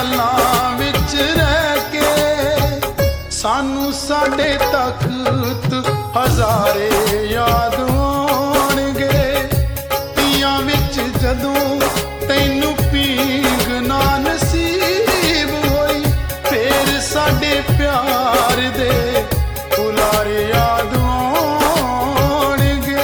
ਖਿਆਲਾਂ ਵਿੱਚ ਰਹਿ ਕੇ ਸਾਨੂੰ ਸਾਡੇ ਤਖਤ ਹਜ਼ਾਰੇ ਯਾਦ ਆਉਣਗੇ। ਤੀਆਂ ਵਿੱਚ ਜਦੋਂ ਤੈਨੂੰ ਪੀਂਘ ਨਾ ਨਸੀਬ ਹੋਈ, ਫੇਰ ਸਾਡੇ ਪਿਆਰ ਦੇ ਹੁਲਾਰੇ ਯਾਦ ਆਉਣਗੇ।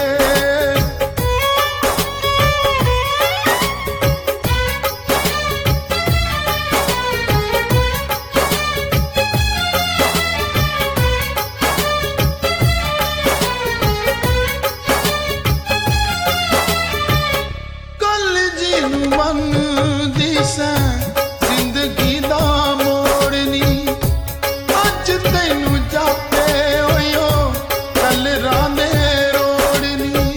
ਕੱਲ ਜਿਹਨੂੰ ਮੰਨਦੀ ਸੈਂ ਜ਼ਿੰਦਗੀ ਦਾ ਮੋੜ ਨੀ, ਅੱਜ ਤੈਨੂੰ ਜਾਪੇ ਹੋਇਓ ਕਲਰਾਂ ਦੇ ਰੋੜ ਨੀ।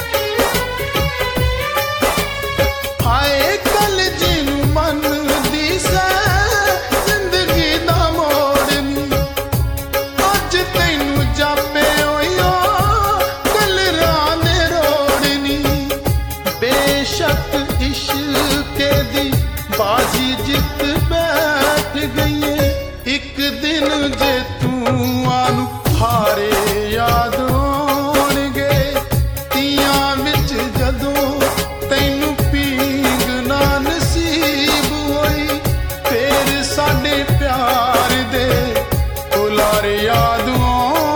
ਹਾਏ ਕੱਲ ਜਿਹਨੂੰ ਮੰਨਦੀ ਸੈਂ ਜ਼ਿੰਦਗੀ ਦਾ ਮੋੜ ਨੀ, ਅੱਜ ਤੈਨੂੰ ਜਾਪੇ ਹੋਇਓ ਕਲਰਾਂ ਦੇ ਰੋੜ ਨੀ। ਬੇਸ਼ੱਕ ਇਸ਼ਕੇ ਦੀ ਬਾਜ਼ੀ ਜਿੱਤ ਬੈਠ ਗਈਏ, ਇੱਕ ਦਿਨ ਜੇ ਤੂੰ ਆਨੂੰ ਹਾਰੇ ਯਾਦ ਆਉਣਗੇ। ਤੀਆਂ ਵਿੱਚ ਜਦੋਂ ਤੈਨੂੰ ਪੀਂਘ ਨਾ ਨਸੀਬ ਹੋਈ, ਫੇਰ ਸਾਡੇ ਪਿਆਰ ਦੇ ਹੁਲਾਰੇ ਯਾਦ ਆਉਣਗੇ।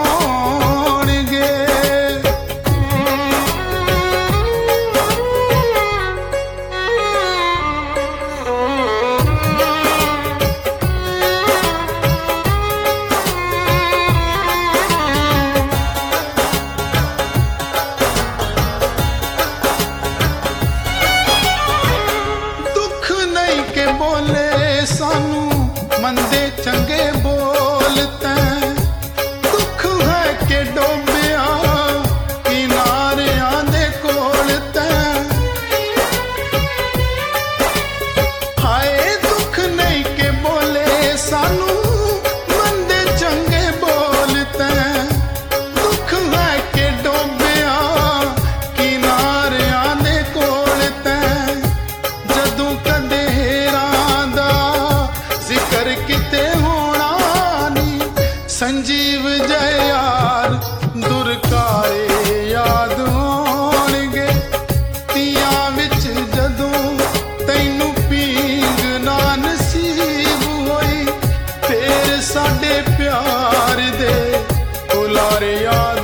ਦੁੱਖ ਨਹੀਂ ਕਿ ਬੋਲੇ ਸਾਨੂੰ ਮੰਦੇ ਚੰਗੇ ਬੋਲ ਤੈਂ, ਦੁੱਖ ਹੈ ਕਿ ਡੋਬਿਆ ਕਿਨਾਰਿਆਂ ਦੇ ਕੋਲ ਤੈਂ। ਹਾਏ ਦੁੱਖ ਨਹੀਂ ਕਿ ਬੋਲੇ ਸਾਨੂੰ ਮੰਦੇ ਚੰਗੇ ਬੋਲ ਤੈਂ, ਦੁੱਖ ਹੈ ਕਿ ਡੋਬਿਆ ਕਿਨਾਰਿਆਂ ਦੇ ਕੋਲ ਤੈਂ। ਜਦੋਂ ਕਦੇ ਹੇਰਾਂ ਦਾ ਜ਼ਿਕਰ ਕਿਤੇ ਹੋਣਾ ਨੀ, ਸੰਜੀਵ ਜੈ ਯਾਰ ਦੁਰਕਾਰੇ ਯਾਦ ਆਉਣਗੇ। ਤੀਆਂ ਵਿੱਚ ਜਦੋਂ ਤੈਨੂੰ ਪੀਂਘ ਨਾ ਨਸੀਬ ਹੋਈ, ਫੇਰ ਸਾਡੇ ਪਿਆਰ ਦੇ ਹੁਲਾਰੇ ਯਾਦ